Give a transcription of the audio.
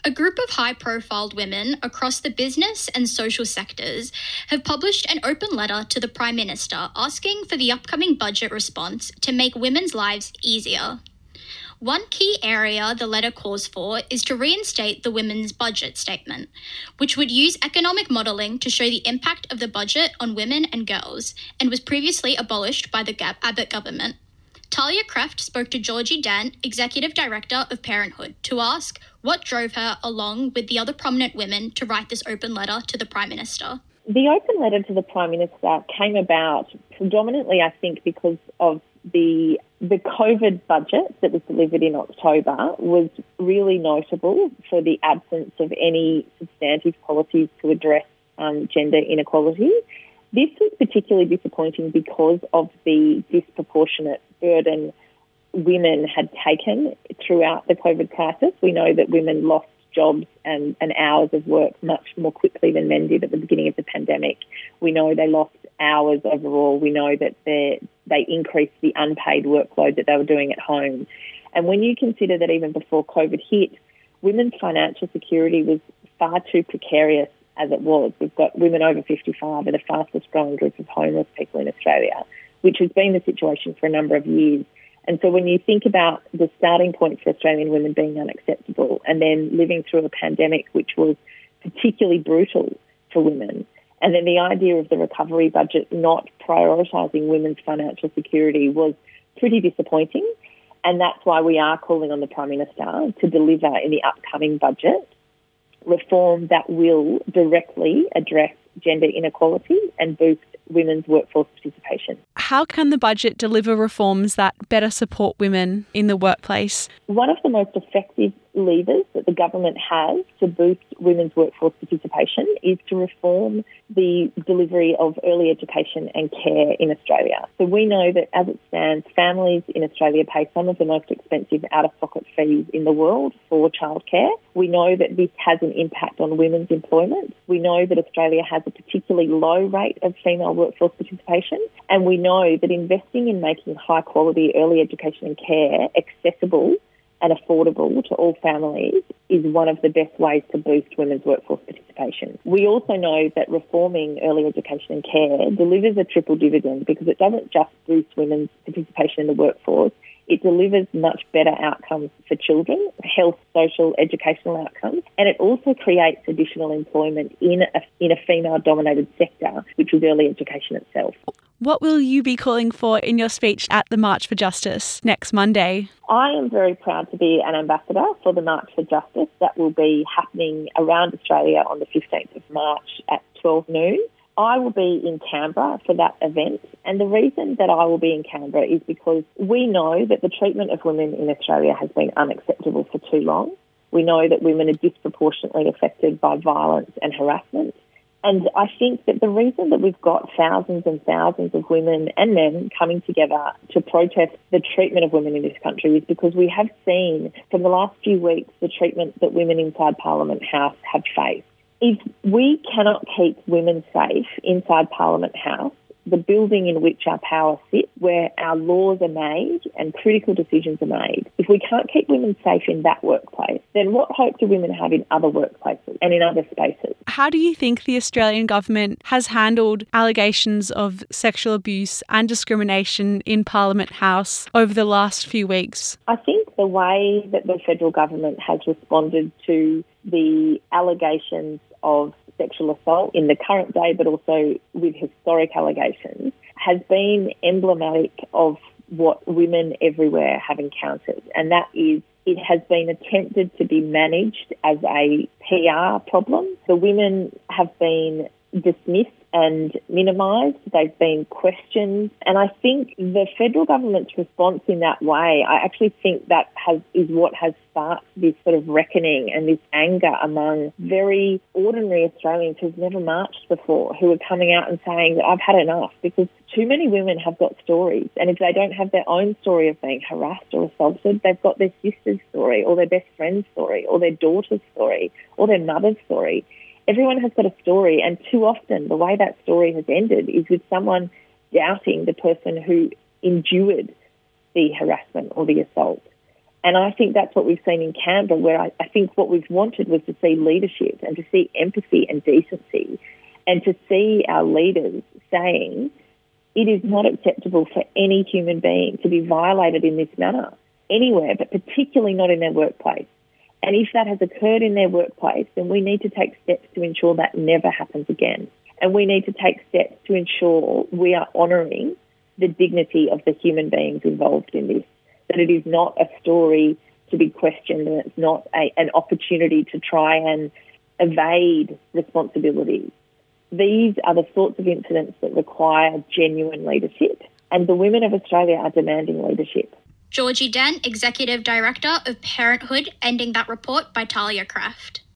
a group of high-profile women across the business and social sectors have published an open letter to the Prime Minister asking for the upcoming budget response to make women's lives easier. One key area the letter calls for is to reinstate the Women's Budget Statement, which would use economic modelling to show the impact of the budget on women and girls, and was previously abolished by the Abbott government. Talia Kreft spoke to Georgie Dent, Executive Director of Parenthood, to ask what drove her, along with the other prominent women, to write this open letter to the Prime Minister. The open letter to the Prime Minister came about predominantly, I think, because of the COVID budget that was delivered in October was really notable for the absence of any substantive policies to address gender inequality. This was particularly disappointing because of the disproportionate burden women had taken throughout the COVID crisis. We know that women lost jobs and hours of work much more quickly than men did at the beginning of the pandemic. We know they lost hours overall. We know that they increased the unpaid workload that they were doing at home. And when you consider that even before COVID hit, women's financial security was far too precarious as it was. We've got women over 55 are the fastest growing group of homeless people in Australia, which has been the situation for a number of years. And so when you think about the starting point for Australian women being unacceptable and then living through a pandemic which was particularly brutal for women, and then the idea of the recovery budget not prioritising women's financial security was pretty disappointing. And that's why we are calling on the Prime Minister to deliver in the upcoming budget reform that will directly address gender inequality and boost women's workforce participation. How can the budget deliver reforms that better support women in the workplace? One of the most effective levers that the government has to boost women's workforce participation is to reform the delivery of early education and care in Australia. So we know that as it stands, families in Australia pay some of the most expensive out-of-pocket fees in the world for childcare. We know that this has an impact on women's employment. We know that Australia has a particularly low rate of female workforce participation, and we know that investing in making high-quality early education and care accessible and affordable to all families is one of the best ways to boost women's workforce participation. We also know that reforming early education and care delivers a triple dividend because it doesn't just boost women's participation in the workforce, it delivers much better outcomes for children, health, social, educational outcomes, and it also creates additional employment in a female-dominated sector, which is early education itself. What will you be calling for in your speech at the March for Justice next Monday? I am very proud to be an ambassador for the March for Justice that will be happening around Australia on the 15th of March at 12 noon. I will be in Canberra for that event, and the reason that I will be in Canberra is because we know that the treatment of women in Australia has been unacceptable for too long. We know that women are disproportionately affected by violence and harassment. And I think that the reason that we've got thousands and thousands of women and men coming together to protest the treatment of women in this country is because we have seen from the last few weeks the treatment that women inside Parliament House have faced. If we cannot keep women safe inside Parliament House, the building in which our power sits, where our laws are made and critical decisions are made, if we can't keep women safe in that workplace, then what hope do women have in other workplaces and in other spaces? How do you think the Australian government has handled allegations of sexual abuse and discrimination in Parliament House over the last few weeks? I think the way that the federal government has responded to the allegations of sexual assault in the current day, but also with historic allegations, has been emblematic of what women everywhere have encountered. And that is, it has been attempted to be managed as a PR problem. The women have been dismissed and minimised. They've been questioned. And I think the federal government's response in that way, I actually think that is what has sparked this sort of reckoning and this anger among very ordinary Australians who've never marched before, who are coming out and saying that I've had enough, because too many women have got stories. And if they don't have their own story of being harassed or assaulted, they've got their sister's story or their best friend's story or their daughter's story or their mother's story. Everyone has got a story, and too often the way that story has ended is with someone doubting the person who endured the harassment or the assault. And I think that's what we've seen in Canberra, where I think what we've wanted was to see leadership and to see empathy and decency and to see our leaders saying it is not acceptable for any human being to be violated in this manner anywhere, but particularly not in their workplace. And if that has occurred in their workplace, then we need to take steps to ensure that never happens again. And we need to take steps to ensure we are honouring the dignity of the human beings involved in this, that it is not a story to be questioned and it's not an opportunity to try and evade responsibility. These are the sorts of incidents that require genuine leadership, and the women of Australia are demanding leadership. Georgie Dent, Executive Director of Parenthood, ending that report by Talia Kraft.